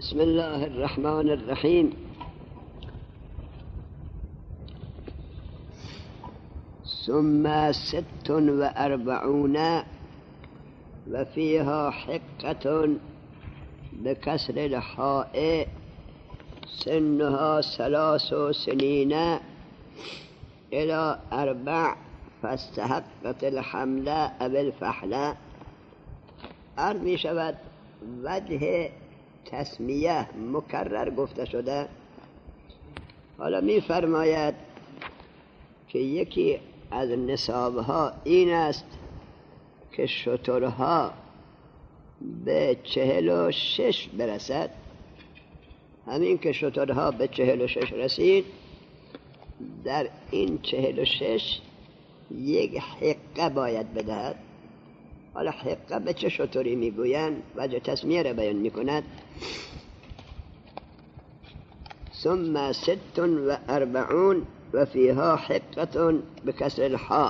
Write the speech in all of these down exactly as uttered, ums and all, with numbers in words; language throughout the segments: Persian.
بسم الله الرحمن الرحیم. ثم ست و اربعون و فیها حقة بکسر الحاء سنها ثلاث سنین الى اربع فاستحقت الحمل او الفحل. عرض می شود وجه تسمیه مکرر گفته شده. حالا می فرماید که یکی از نصابها این است که شترها به چهل و شش برسد. همین که شترها به چهل و شش رسید، در این چهل و شش یک حقه باید بدهد. حالا حقه به چه شتری میگویند؟ وجه تسمیه را بیان میکند. ثم ست و اربعون و فیها حقة بکسر الحاء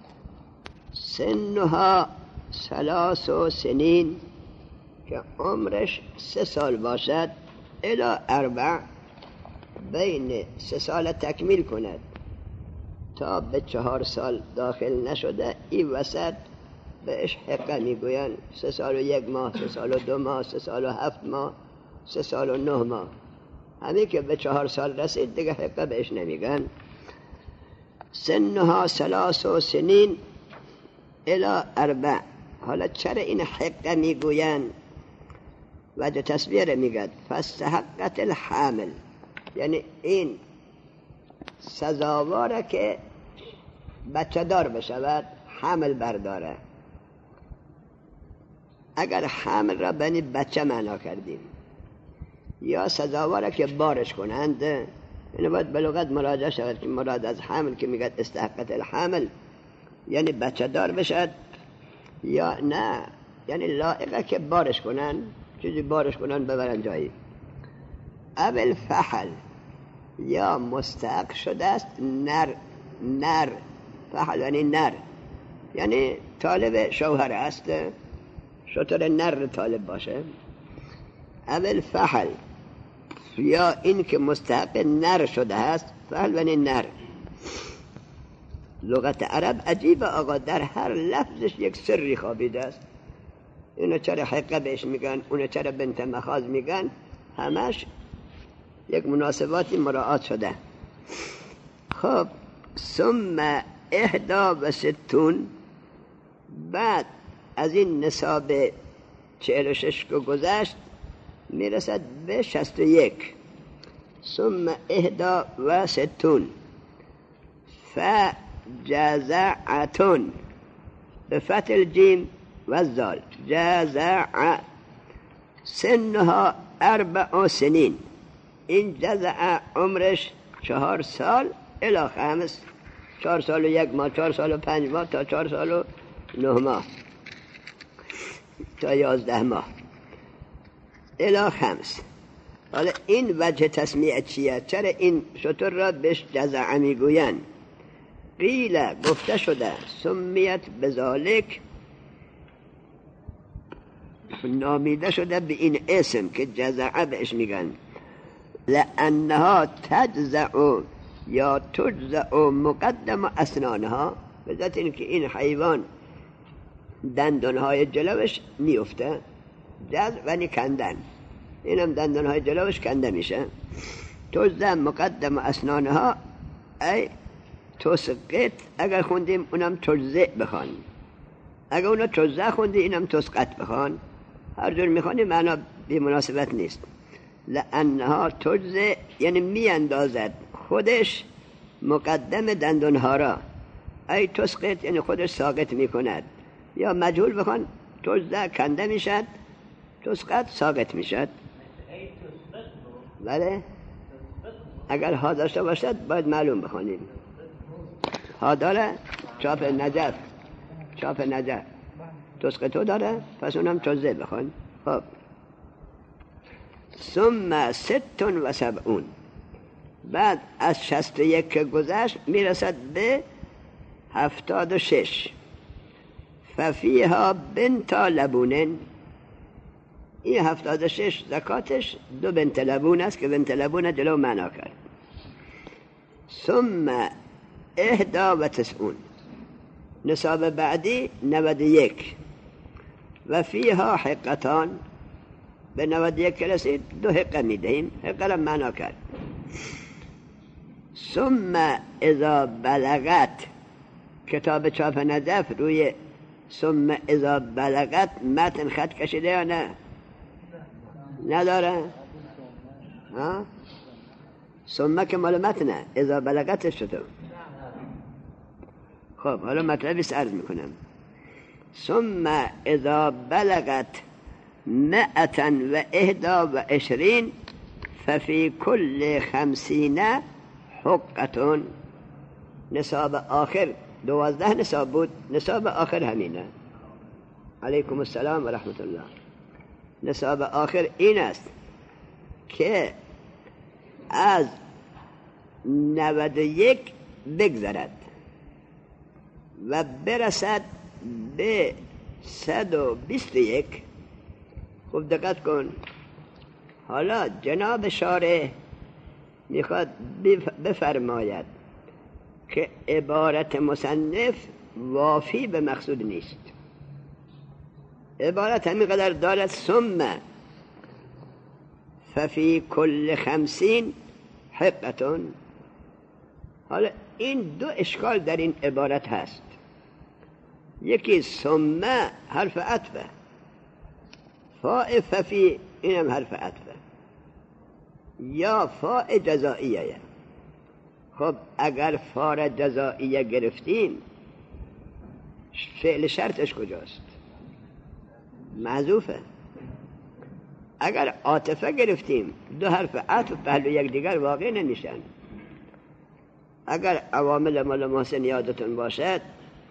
سنها ثلاث سنین، که عمرش سه سال باشد، الی اربع، بین سه سال تکمیل کند تا به چهار سال داخل نشده. این وسط بهش حقه میگوین. سه سال و یک ماه، سه سال و دو ماه، سه سال و هفت ماه، سه سال و نه ماه. همین که به چهار سال رسید دیگه حقه بهش نمیگن. سنها ثلاث سنین الی اربع. حالا چرا این حقه میگوین؟ وجه تصویر میگد فاستحقت الحامل، یعنی این سزاواره که بچه دار بشود، حمل برداره. اگر حمل را بنی بچه معنا کردیم، یا سزاواره که بارش کنند، اینو باید به لغت مراجعه شود که مراد از حمل که میگد استحقت الحمل یعنی بچه دار بشد، یا نه یعنی لائقه که بارش کنن، چیزی بارش کنن ببرن جایی. اول فحل، یا مستحق شده است نر. نر فحل یعنی نر، یعنی طالب شوهر است، شطور نر طالب باشه. اول فحل، یا این که مستحق نر شده است. فحل یعنی نر. لغت عرب عجیب آقا، در هر لفظش یک سری خوابیده است. اینو چرا حقه بهش میگن، اونو چرا بنت مخاض میگن، همش یک مناسباتی مراعات شده. خب ثم احدا و ستون، بعد از این نصاب چهل و شش که گذشت میرسد به شست و یک. ثم احدا و ستون فجزعتون بفتح الجیم و الزال، جزع، سنها اربع سنین. این جزع عمرش چهار سال الی خمس، چهار سال و یک ماه، چهار سال و پنج ماه، تا چهار سال و نه ماه، تا یازده ماه، الی خمس. حالا این وجه تسمیه چیه؟ چرا این شطور را بهش جزع میگوین؟ قیل، گفته شده، سمیت بذالک، نامیده شده به این اسم که جزع بهش میگن، لانها تجزع یا تجزع مقدم اسنانها، به ذات این که این حیوان دندانهای جلوش میفته، جزع ونی کندن، اینم دندانهای جلوش کنده میشه. تجزع مقدم اسنانها ای تسقط، اگر خوندیم اونم تجزع بخوان، اگر اونم تجزع خوندی اینم تسقط بخوان، هر جور میخوانی معنا بی مناسبت نیست. لانها تجزع یعنی میاندازد خودش مقدم دندانها را، ای تسقط یعنی خودش ساقط میکند، یا مجهول بخوان تجزع کنده میشد، تسقط ساقط میشد. بله اگر ها داشته باشد باید معلوم بخوانیم. ها داره، چاپ نجف، چاپ نجف تسقطو داره، پس اونم تجزع بخوان. خب ثم ست و سبعون، بعد از شست و یک که گذشت میرسد به هفتاد و شش. ففیها بنت لبونن، این هفتاد و شش زکاتش دو بنت لبون است که بنت لبون جلو معنا کرد. ثم اهدا و تسعون، نصاب بعدی نود و یک، و فیها حقتان، به نود و یک رسید دو حقه میدهیم، حقه را معنا کرد. ثم اذا بلغت، کتاب چاپ نجف روی ثم اذا بلغت متن خط کشیده یا نه؟ نداره؟ ها؟ ثم که مال متنه، اذا بلغت شده. خب حالا مطلبی عرض میکنم. ثم اذا بلغت مئتا و احدا و عشرین ففی کل خمسین حقتون. نصاب آخر دوازده نصاب بود، نصاب آخر همینه. علیکم السلام و رحمت الله. نصاب آخر این است که از نود و یک بگذرد و برسد به صد و بیست و یک. خوب دقت کن. حالا جناب شارع میخواد بفرماید که عبارت مصنف وافی به مقصود نیست. عبارت همینقدر دارد ثم ففی کل خمسین حقتون. حالا این دو اشکال در این عبارت هست. یکی ثم حرف عطفه، فاء ففی اینم حرف عطفه، یا فاء جزائیه. خب اگر فاء جزائیه گرفتیم فعل شرطش کجاست؟ محذوفه. اگر عاطفه گرفتیم دو حرف عطف پهلو یک دیگر واقع نمیشن. اگر عوامل مال محسن یادتون باشد،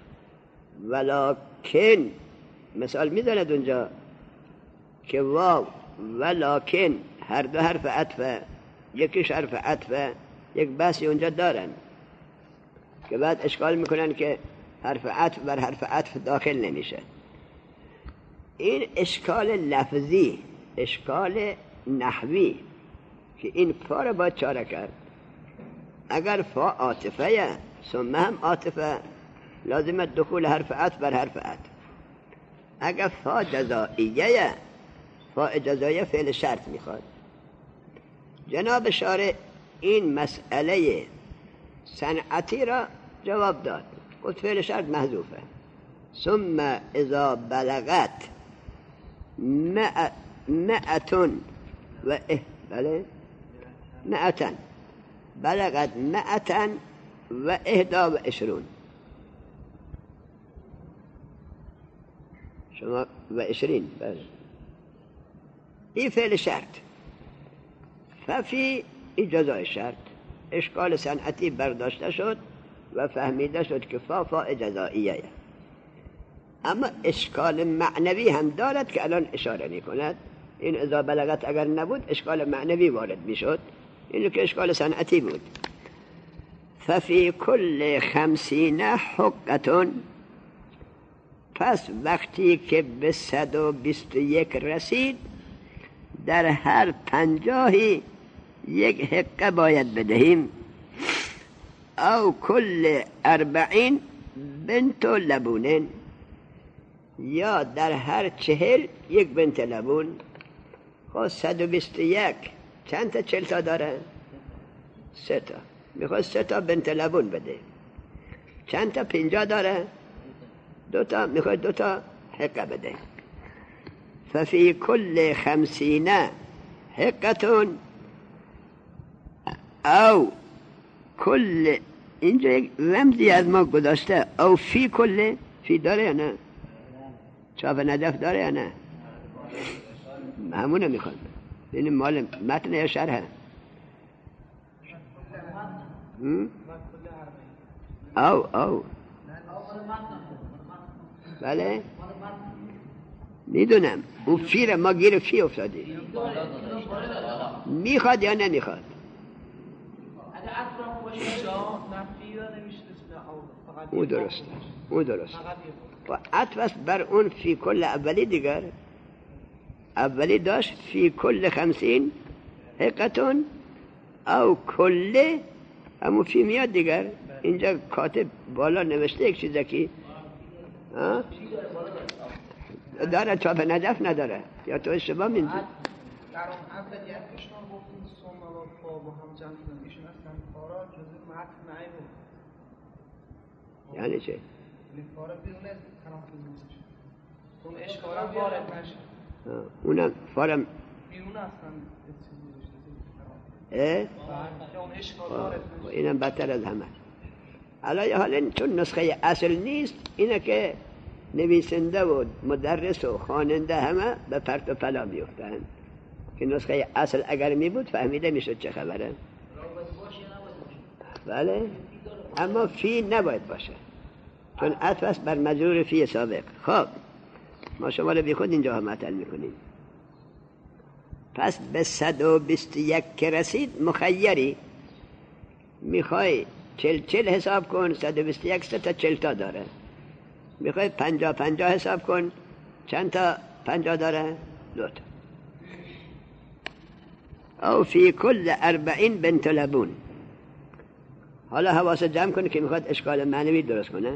ولکن مثال میزند اونجا که واو ولکن هر دو حرف عطفه، یکیش حرف عطفه، یک بحثی اونجا دارن که بعد اشکال میکنن که حرف عطف بر حرف عطف داخل نمیشه. این اشکال لفظی، اشکال نحوی که این فا را باید چاره کرد. اگر فا عاطفه ثم هم عاطفه لازم دخول حرف عطف بر حرف عطف. اگر فا جزائیه، فا جزائیه فعل شرط میخواد. جناب شارع این مسئله صنعتی را جواب داد، گفت فعل شرط محذوفه. ثم اذا بلغت مئتون و اه بله مئتن بلغت مئتن و اهدا و عشرون. شما و عشرین بله. این فعل شرط. ففی این جزای شرط. اشکال صنعتی برداشته شد و فهمیده شد که فا فا جزائیه. اما اشکال معنوی هم دارد که الان اشاره می کند. این اذا بلغت اگر نبود اشکال معنوی وارد می شد، اینو که اشکال صنعتی بود. ففی کل خمسین حقتون، پس وقتی که به صد و بیست و یک رسید در هر پنجاهی یک حقه باید بدهیم. او کل اربعین بنت لبونین، یا در هر چهل یک بنت لبون. خب صد و بیست و یک چند تا چهل تا داره؟ سه تا. میخواد سه تا بنت لبون بده. چند تا پنجاه داره؟ دو تا. میخواد دو تا حقه بده. ففی کل خمسین حقتون او کل، اینجا یک رمزی از ما گذاشته، او فی کل، فی داره یا نه؟ چاپ نجف داره یا نه؟ همونه میخواد. این مال متن یا شرحه؟ او او بله میدونم. اون فی را ما گیر فی افتادی. میخواد یا نمیخواد؟ او درسته، او درسته. و عطف است بر اون فی کل اولی دیگر. اولی داشت فی کل خمسین حقتون او کل همون فی میاد دیگر. اینجا کاتب بالا نوشته یک چیزه که داره چاپ نجف نداره یا تو اشتباه میدید؟ در اون اولیتشون گفتیم ثم و فا با هم جمع کنیم ایشون اصلا فارا جزء متن نیبود. یعنی چه؟ فارا بیرون تلفظ نیست اون اشکارم وارد نشه. اونم فارم بیرون اصلا اه؟ اون اشکار وارد نشه. اینم بدتر از همه. علی حال چون نسخه اصل نیست، اینه که نویسنده و مدرس و خواننده همه به پرت و پلا بیفتند که نسخه اصل اگر می بود فهمیده میشد چه خبره. بله اما فی نباید باشه چون عطف بر مجرور فی سابق. خب ما شما رو بی خود اینجا هم مطل میکنیم. پس به صد و بیست و یک که رسید مخیری، میخوای چل چل حساب کن، صد و بیست و یک سه تا چل تا داره. میخوای پنجا پنجا حساب کن، چند تا پنجا داره؟ دو تا. او فی کل اربعین بنت لبون. حالا حواس جمع کنه که میخواد اشکال معنوی درست کنه.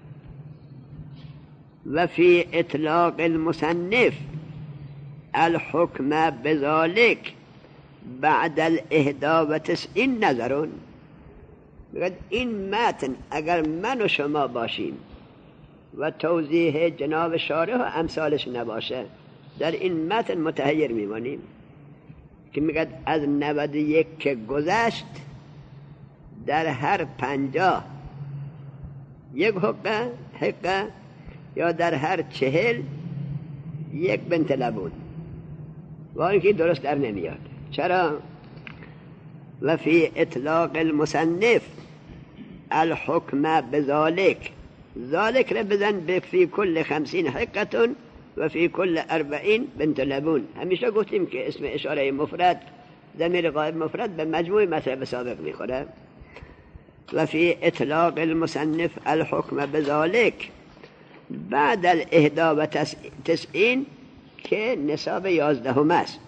و فی اطلاق المصنف الحکم بذالک بعد الاهدا و تسعین نظرون. میگه این متن اگر من و شما باشیم و توضیح جناب شارح و امثالش نباشه، در این متن متحیر میمانیم که میگه از نود و یک که گذشت در هر پنجاه یک حقه حقه یا در هر چهل یک بنت لبون. و اینکه درست در نمیاد. چرا؟ و فی اطلاق المصنف الحکم بذالک، ذالک را بزن به فی کل خمسین حقتون و فی کل اربعین بنت لبون. همیشه گفتیم که اسم اشاره مفرد ضمیر غایب مفرد به مجموع مطلب سابق میخوره. و فی اطلاق المصنف الحکم بذالک بعد الاهدا و تسعین که نصاب یازدهم است.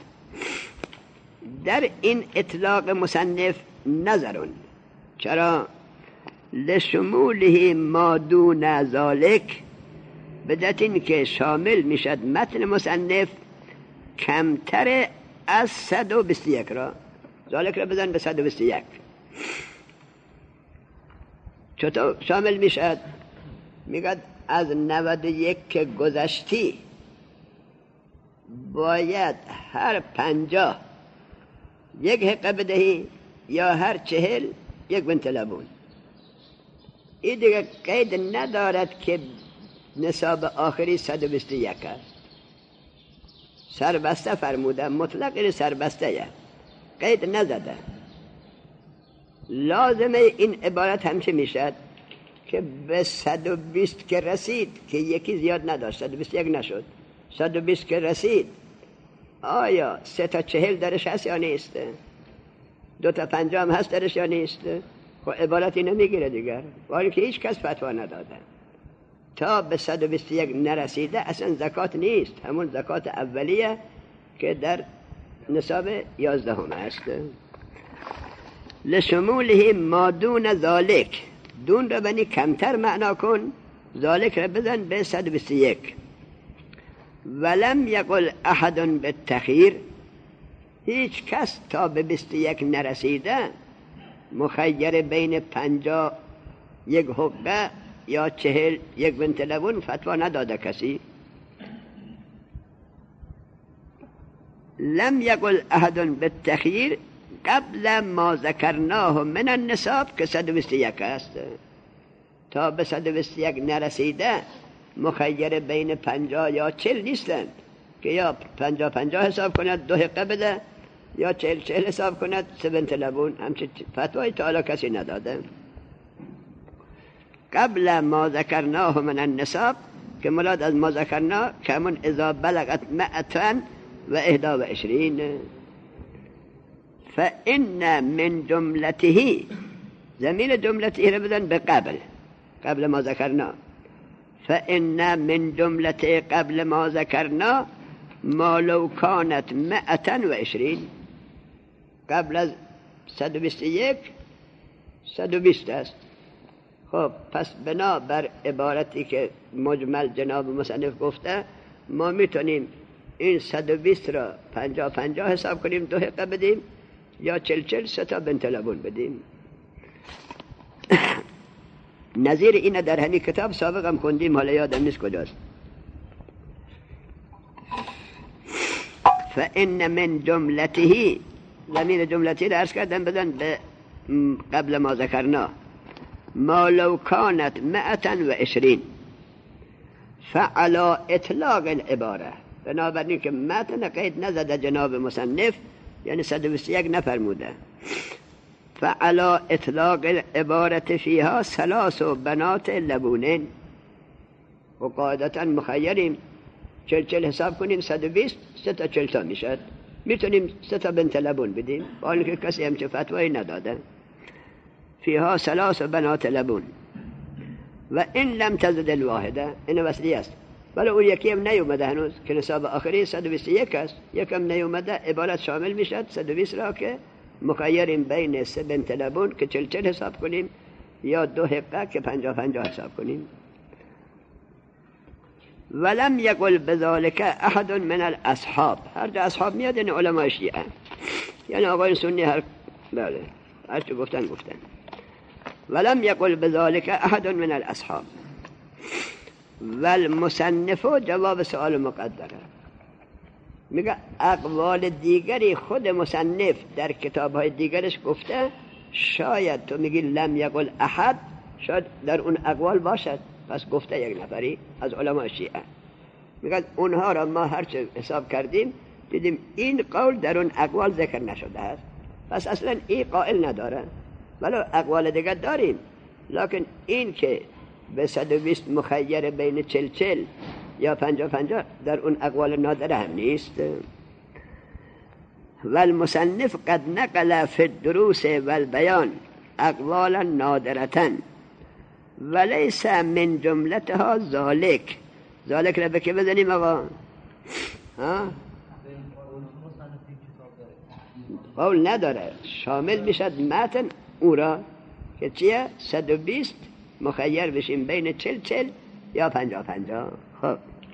در این اطلاق مصنف نظرون. چرا؟ لشموله ما دون ذالک، بدت این که شامل میشد متن مصنف کمتر از صد و بیست و یک را. ذالک را بزن به صد و بیست و یک. چطور شامل میشد؟ میگد از نود و یک که گذشتی باید هر پنجاه یک حقه بدهی یا هر چهل یک بنت لبون. این دیگه قید ندارد که نصاب آخری صد و بیست و یک است. سربسته فرموده، مطلق این سربسته یه قید نزده. لازمه این عبارت همچه میشد که به صد و بیست که رسید که یکی زیاد نداشت، صد و بیست و یک نشد، صد و بیست که رسید آیا سه تا چهل درش هست یا نیست؟ دو تا پنجاه هم هست درش یا نیست؟ خب عبارتی نمیگیره دیگر، ولی که هیچ کس فتوا نداده. تا به صد و بیست و یک نرسیده اصلا زکات نیست، همون زکات اولیه که در نصاب یازدهم است. لشموله ما دون ذالک، دون را بنی کمتر معنا کن، ذالک را بزن به صد و بیست و یک. ولم یقل احد بالتخیر، هیچ کس تا به بیست و یک نرسیده مخیر بین پنجاه یک حقه یا چهل یک بنت لبون فتوا نداده کسی. لم یقل احد بالتخیر قبل ما ذکرناه من النصاب که صد و بیست و یک است. تا به صد و بیست و یک نرسیده مخیر بین پنجاه یا چهل نیستند که یا پنجاه پنجاه حساب کند دو حقه بده یا چهل چهل حساب کند سه بنت لبون. همچه فتوای تعالی کسی نداده. قبل ما ذکرناه من النصاب که مراد از ما ذکرنا که همون اذا بلغت مئتن و احدا و عشرین. فإن من جملته، زمین جملته رو بدن به قبل، قبل ما ذکرنا. فإن من جملته قبل ما ذکرنا ما لو کانت مئتا و عشرین، قبل از صد و بیست و یک صد و بیست است. خب پس بنا بر عبارتی که مجمل جناب مصنف گفته ما میتونیم این صد و بیست را پنجاه پنجاه حساب کنیم، دو حقه بدیم، یا چل چل سه تا بنت لبون بدیم. نظیر این در همین کتاب سابق هم خوندیم، حالا یادم نیست کجاست. فإن من جملته، ضمیر جملتی را عرض کردم بدن به قبل ما ذکرنا، ما لو كانت مئتا و عشرین فعلا اطلاق العباره، بنابراین که متن قید نزده جناب مصنف، یعنی صد و بیست و یک نفرموده. فعلا اطلاق العبارت فیها ثلاث بنات لبونین، و قاعدتا مخیریم، چل چل حساب کنیم صد و بیست، سه تا چل تا میشد، میتونیم سه تا بنت لبون بدیم، با اینکه کسی همچه فتوایی نداده. فیها ثلاث بنات لبون و این لم تزد الواحده، این وصلی است، ولی اون یکی هم نیومده هنوز که نصاب آخری صد و بیست و یک است، یکم نیومده، عبارت شامل میشد صد و بیست را که مخیریم بین سه بنت لبون که چل چل حساب کنیم یا دو حقه که پنجاه پنجاه حساب کنیم. ولم یقل بذالک احد من الاصحاب، هر جا اصحاب میاد این علماء شیعه، یعنی آقای سنی هر بله هر چه گفتن گفتن. ولم یقل بذالک احد من الاصحاب. والمصنف جواب سؤال مقدره، میگه اقوال دیگری خود مصنف در کتاب‌های دیگرش گفته، شاید تو میگی لم یقل احد، شاید در اون اقوال باشد، پس گفته یک نفری از علماء شیعه. میگه اونها را ما هرچه حساب کردیم دیدیم این قول در اون اقوال ذکر نشده است، پس اصلا این قائل نداره، ولی اقوال دیگر داریم، لکن این که به صد و بیست مخیر بین چل چل یا پنجاه پنجاه در اون اقوال نادره هم نیست. والمصنف قد نقل فی الدروس والبیان اقوالا نادرة ولیس من جملتها ذالک. ذالک را بکی بزنیم آقا، ها؟ قول نداره، شامل میشد متن او را که چیه؟ صد و بیست مخیر بشیم بین چل چل یا پنجاه پنجاه. خب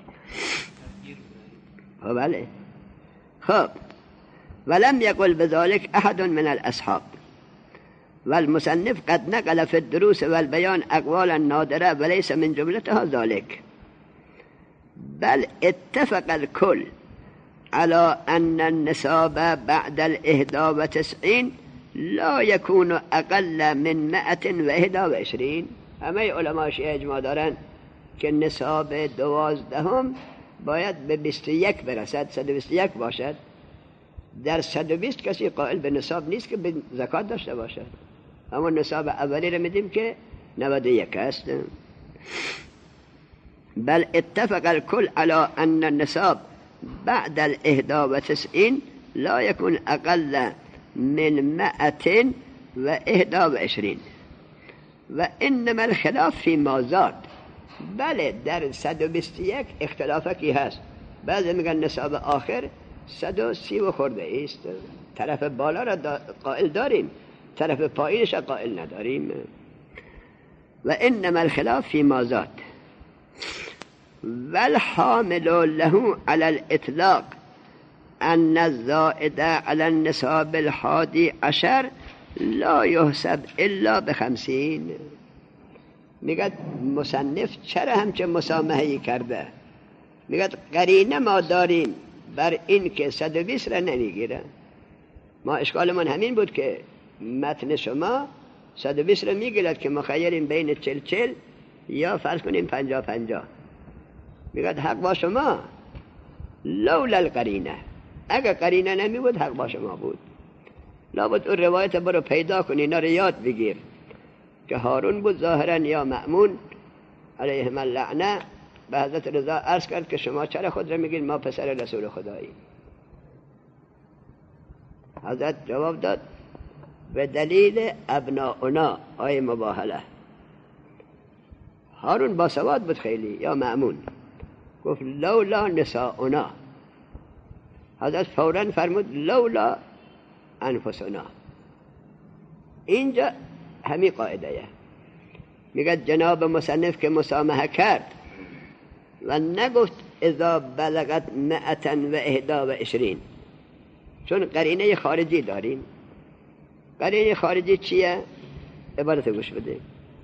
خب بله. خب ولم يقل بذلك احد من الاصحاب والمصنف قد نقل في الدروس والبيان اقوالا نادره وليس من جملتها ذلك، بل اتفق الكل على ان النساب بعد الاحدى وتسعين لا يكون اقل من مئة واحد وعشرين. همه علماء شیعه اجماع دارن که نصاب دوازدهم باید به بیست و یک برسد، صد و بیست و یک باشد. در صد و بیست کسی قائل به نصاب نیست که به زکات داشته باشد، اما نصاب اولی رو میدیم که نود و یک است. بل اتفق الكل على ان النصاب بعد الاحدى وتسعين لا يكون اقل من مئة واحد وعشرين و انما الخلاف فی ما زاد. بله در صد و بیست و یک اختلافی هست، بعضی میگن نصاب آخر صد و سی و خورده است، طرف بالا را دا قائل داریم، طرف پایینش را قائل نداریم. و انما الخلاف فی ما زاد والحامل له على الاطلاق ان الزائد على النصاب الحادي عشر لا يحسب الا بخمسین. میگه مصنف چرا همچه مسامحه‌ای کرده؟ میگه قرینه ما داریم بر این که صد و بیست را نمیگیره. ما اشکالمون همین بود که متن شما صد و بیست را میگیرد که مخیریم بین چل چل یا فرض کنیم پنجاه پنجاه. میگه حق با شما، لولا القرینه، اگه قرینه نمی بود حق با شما بود. لابد اون روایت برو پیدا کنی، اینا رو یاد بگیر که هارون بود ظاهرا یا مأمون علیهم اللعنه به حضرت رضا عرض کرد که شما چرا خود را میگین ما پسر رسول خدایی؟ حضرت جواب داد به دلیل ابناؤنا آی مباهله. هارون با سواد بود خیلی یا مأمون، گفت لولا نساؤنا، حضرت فوراً فرمود لولا انفسنا. اینجا همین قاعده میگه جناب مصنف که مسامحه کرد و نگفت اذا بلغت مئتا و احدا و عشرین، چون قرینه خارجی داریم. قرینه خارجی چیه؟ عبارت گوش بده.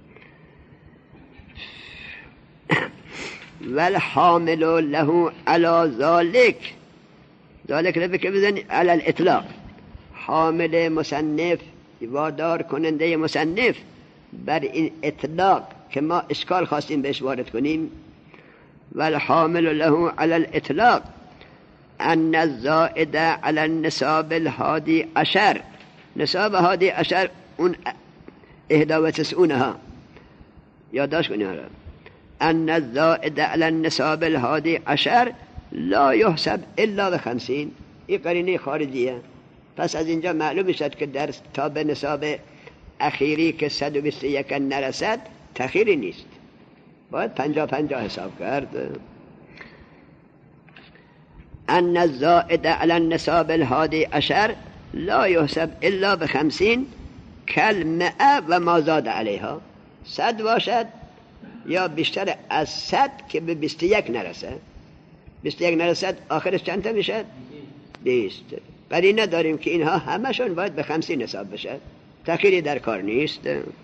والحامل له على ذلك، ذلك رو که بزنی على الاطلاق. حامل مصنف، وادار کننده مصنف بر این اطلاق که ما اشکال خواستیم بهش وارد کنیم. والحامل له على الاطلاق ان الزائد على النصاب الهادي عشر، نصاب هادی عشر اون احدا و تسعونه ها یادداشت کنید. ان الزائد على النصاب الهادي عشر لا يحسب الا بخمسین. این قرینه خارجیه. پس از اینجا معلوم میشد که در تا به نصاب اخیری که صد و بیست و یک نرسد تأخیری نیست، باید پنجاه پنجاه حساب کرد. ان الزائد على النصاب الهادي عشر لا يحسب الا بخمسین کالمئة و ما زاد علیها. صد باشد یا بیشتر از صد که به بیست و یک نرسد. بیست و یک نرسد آخرش چند تا میشد؟ بیست. قرینه داریم که اینها همشون باید به خمسین حساب بشه، تأخیری در کار نیست.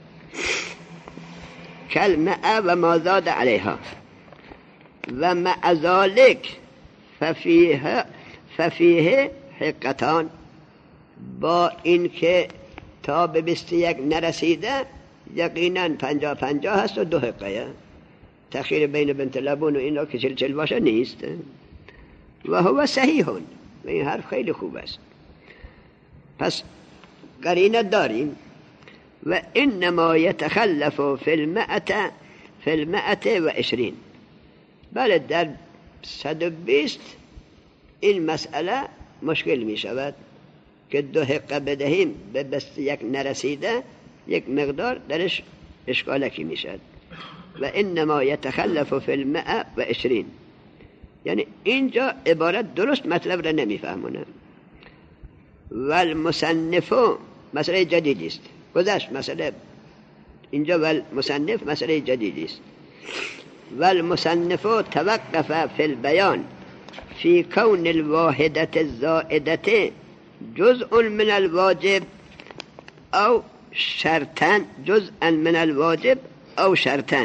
کالمئة و ما زاد علیها و مع ذلك ففیه ففیه حقتان. با این که تا به بیست و یک نرسیده یقینا پنجاه پنجاه هست و دو حقه. تأخیر بین بنت لبون و اینا که چل چل باشه نیست. و هو صحیحون، و این حرف خیلی خوب است. پس قرینه داریم. و انما یتخلف فی المئة فی المئة و عشرین. بله در صد و بیست این مسئله مشکل می شود که دو حقه بدهیم به بیست و یک نرسیده، یک مقدار درش اشکالکی می شد. و انما یتخلف فی المئة و عشرین، یعنی اینجا عبارت درست مطلب را نمی فهمونه. و المصنف مسئله جدیدی است. گذشت مسئله، اینجا و المصنف مسئله جدیدی است. و المصنف توقف فی البیان فی کون الواحدة الزائدة جزء من الواجب او شرطا، جزءا من الواجب او شرطا.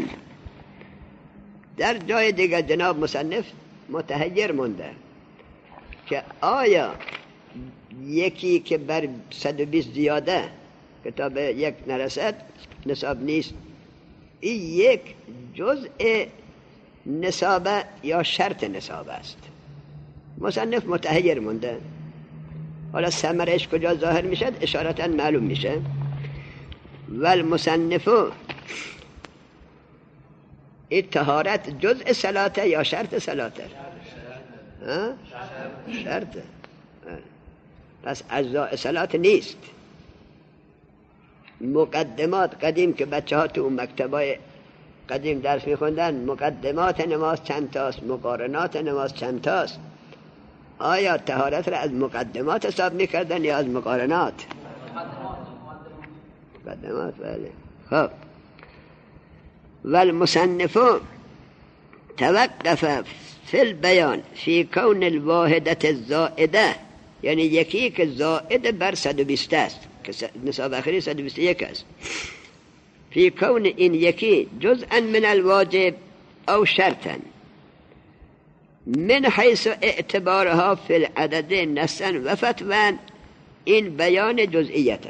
در جای دیگر جناب مصنف متحیر مونده که آیا یکی که بر صد و بیست زیاده که تا به یک نرسد نصاب نیست، این یک جزء نصاب یا شرط نصاب است. مصنف متحیر مونده. حالا ثمرش کجا ظاهر میشد اشارتا معلوم میشه. و المصنف این طهارت جزء صلاته یا شرط صلاته؟ شرطه. پس اجزاء صلات نیست. مقدمات قدیم که بچه ها تو مکتبای قدیم درس میخوندن، مقدمات نماز چند تاست، مقارنات نماز چند تاست. آیا طهارت را از مقدمات حساب میکردن یا از مقارنات؟ مقدمات. بله. خب و المصنف توقف فی البیان فی کون الواحدة الزائده، یعنی یکی که زائد بر صد و بیست است که نصاب آخری صد و بیست و یک است. فی کون این یکی جزءا من الواجب او شرطا من حیث اعتبارها فی العدد نصا و فتوا. این بیان جزئیته.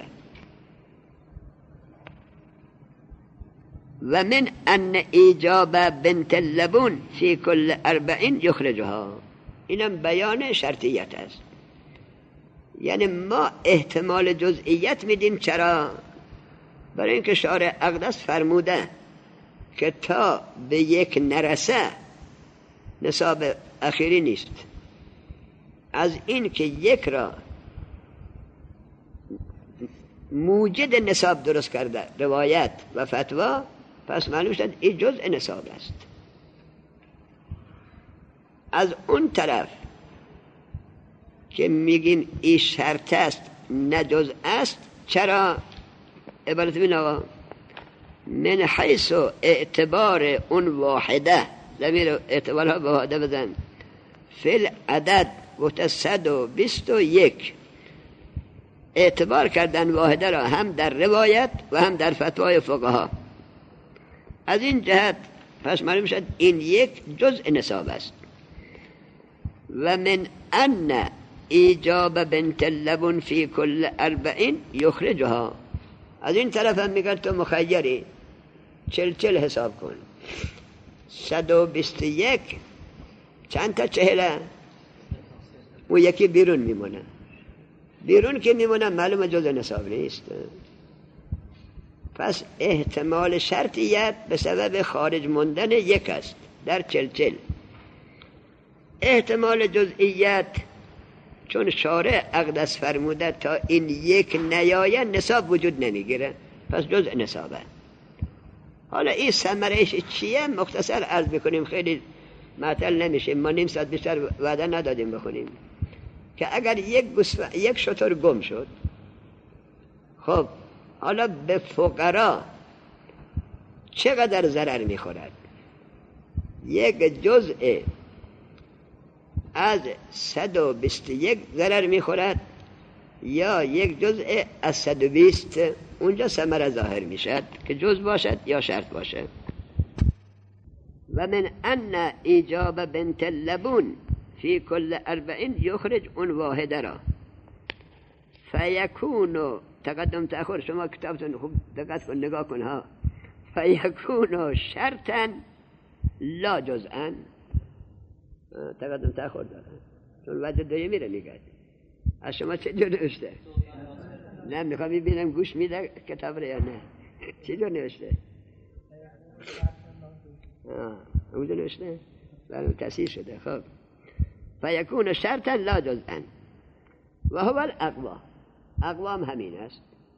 و من ان ایجاب بنت اللبون فی کل اربعین یخرجها. اینم بیان شرطیت است. یعنی ما احتمال جزئیت میدیم. چرا؟ برای اینکه شارع اقدس فرموده که تا به یک نرسه نصاب اخیری نیست. از این که یک را موجد نصاب درست کرده روایت و فتوا، پس معلوم شد این جزء نصاب است. از اون طرف که میگیم این شرط است نه جزء است. چرا؟ عبارت بین آقا من حیث اعتبار اون واحده، ضمیر اعتبارها به واحده بزن، فی عدد گفته صد و بیست و یک، اعتبار کردن واحده را هم در روایت و هم در فتوای فقها. از این جهت پس معلوم شد این یک جزء نصاب است. و من ان ایجاب بنت اللبن فی کل اربعین یخرجها. از این طرف هم میگن تو مخیری، چل چل حساب کن. صد و بیست و یک چند تا چهله؟ اون یکی بیرون میمونه. بیرون که میمونه معلومه جزء نصاب نیست. پس احتمال شرطیت به سبب خارج موندن یک است در چل چل. احتمال جزئیت چون شارع اقدس فرموده تا این یک نیایه نصاب وجود نمیگیره، پس جزء نصابه. حالا این ثمرهش چیه مختصر عرض بکنیم، خیلی معطل نمیشه، ما نیم ساعت بیشتر وعده ندادیم بخونیم. که اگر یک گوسفند یک شتر گم شد، خب حالا به فقرا چقدر ضرر میخورد؟ یک جزء از صد و بیست و یک ضرر میخورد یا یک جزء از صد و بیست؟ اونجا ثمره ظاهر میشد که جزء باشد یا شرط باشد. و من ان ایجاب بنت اللبون فی کل اربعین یخرج اون واحده را فیکونو، تقدم تأخر شما کتابتون خوب دقت کن نگاه کن ها، فیکونو شرطا لا جزءا. تقدم تأخر داره چون وجه دویمی رو میگه. از شما چه جور نوشته؟ نه میخوام ببینم گوش میده کتاب رو یا نه. چه جور نوشته؟ آه اونجا نوشته؟ برای تصحیح شده. خب فیکون شرطا لا جزءا و هو الاقوا، اقوام همین است.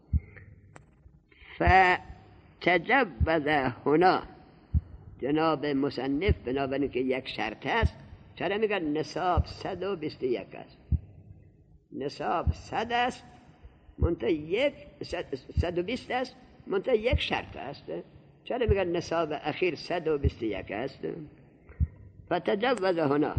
فتجوز هنا جناب مصنف بنابراین که یک شرط است. چرا میگن نصاب صد و بیست و یک است؟ نصاب صد است منتها یک صد و بیست است منتها یک شرط است. چرا میگن نصاب اخیر صد و بیست و یک است؟ فتجوز هنا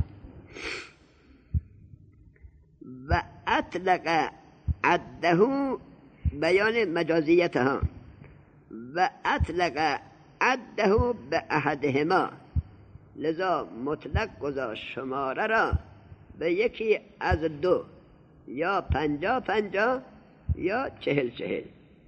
و اطلق عده بیان مجازیتها و اطلق عده به احدهما، لذا مطلق گذاشت شماره را به یکی از دو، یا پنجا پنجا یا چهل چهل.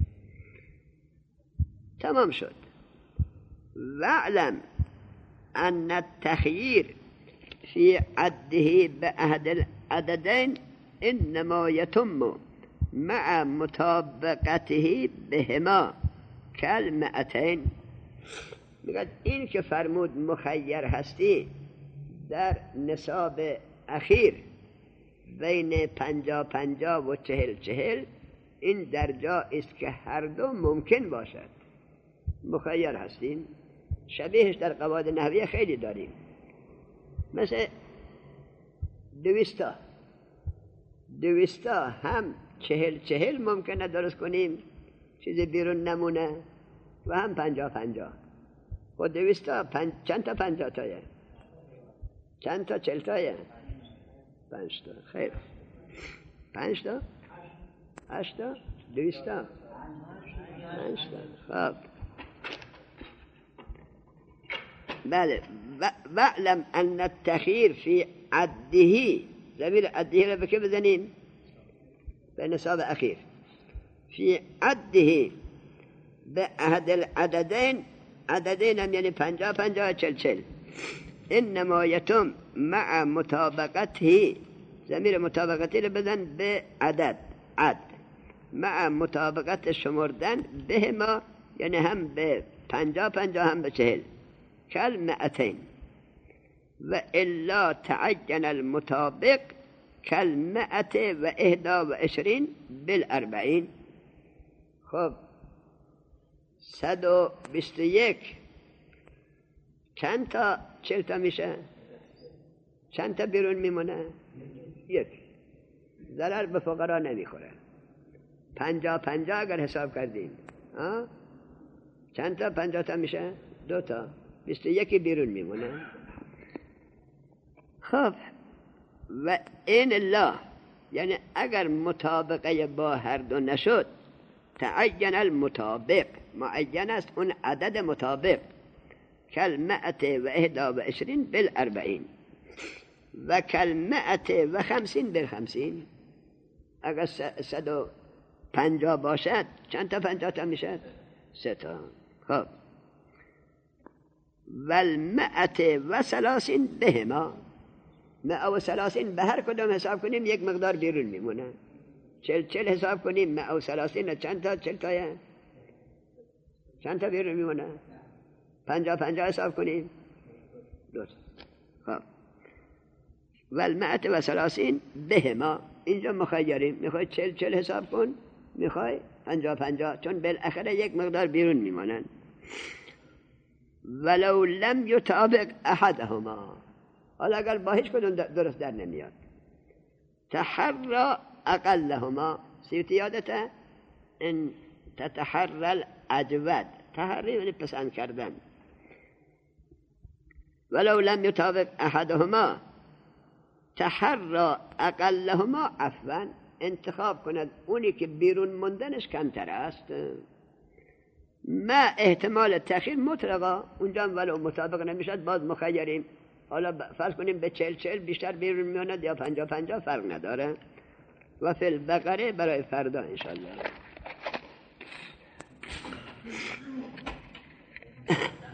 تمام شد. واعلم ان التخییر فی عده به احد العددین انما یتم مع مطابقته بهما کالمئتین. میگه این که فرمود مخیر هستی در نصاب اخیر بین پنجا پنجا و چهل چهل، این در جا است که هر دو ممکن باشد. مخیر هستیم شبیهش در قواعد نحویه خیلی داریم، مثل دویستا دویستا هم چهل چهل ممکنه درست کنیم چیزی بیرون نمونه و هم پنجا پنجا. و دویستا پنج... چند تا پنجا تایه؟ چند تا چهل تایه؟ پنج تا. خیر پنج تا؟ هشت تا؟ دویستا؟ پنج تا. خب بله. واعلم ان التخییر فی عده، ضمیر عده را بکه بزنیم؟ به نصاب اخیر. فی عده به احد العددین، عددین هم یعنی پنجا پنجا چل چل، انما یتم مع مطابقته، ضمیر مطابقتی را بزن به عدد، عد مع مطابقت شمردن به ما، یعنی هم به پنجا پنجا هم به چهل، کالمئتین. و الا تعین المطابق کالمئت و احدا و عشرین بالاربعین. خب صد و بیست و یک چند تا چهل تا میشه؟ چند تا بیرون میمونه؟ یک. ضرر به فقرا نمیخوره. پنجا پنجا اگر حساب کردیم آه؟ چند تا پنجا تا میشه؟ دو تا بیست و یکی بیرون میمونه. خب و این الله یعنی اگر مطابقه با هر دو نشد تعین المطابق، معین است اون عدد مطابق، کلمئت و احدا و عشرین بالاربعین و کلمئت و خمسین بالخمسین. اگر صد و پنجاه باشد چند تا پنجاه تا میشه؟ سه تا. خب و المئت و سلاسین بهما، مئة و سلاسین به هر کدام حساب کنیم یک مقدار بیرون میمونه. چل چل حساب کنیم مئة و سلاسین چند تا؟ چل تایه چند تا بیرون میمونه؟ پنجاه پنجاه حساب کنیم دو تا. خب و المئت و سلاسین بهما، اینجا مخیریم، میخوای چل چل حساب کن، میخوای پنجاه پنجاه، چون بالاخره یک مقدار بیرون میمانن. ولو لم یطابق احدهما، حالا اگر با هیچ کدوم درست در نمیاد، تحرى اقلهما، سیوتی یادته ان تتحرى الاجود، تحری یعنی پسند کردن. ولو لم یطابق احدهما تحرى اقلهما عفوا، انتخاب کند اونی که بیرون موندنش کمتر است. ما احتمال تأخیر مطلقا، اونجا ولو مطابق نمیشد باز مخیریم، حالا فرض کنیم به چل چل بیشتر بیرون میاند یا پنجا پنجا، فرق نداره. و فی البقره برای فردا انشاءالله.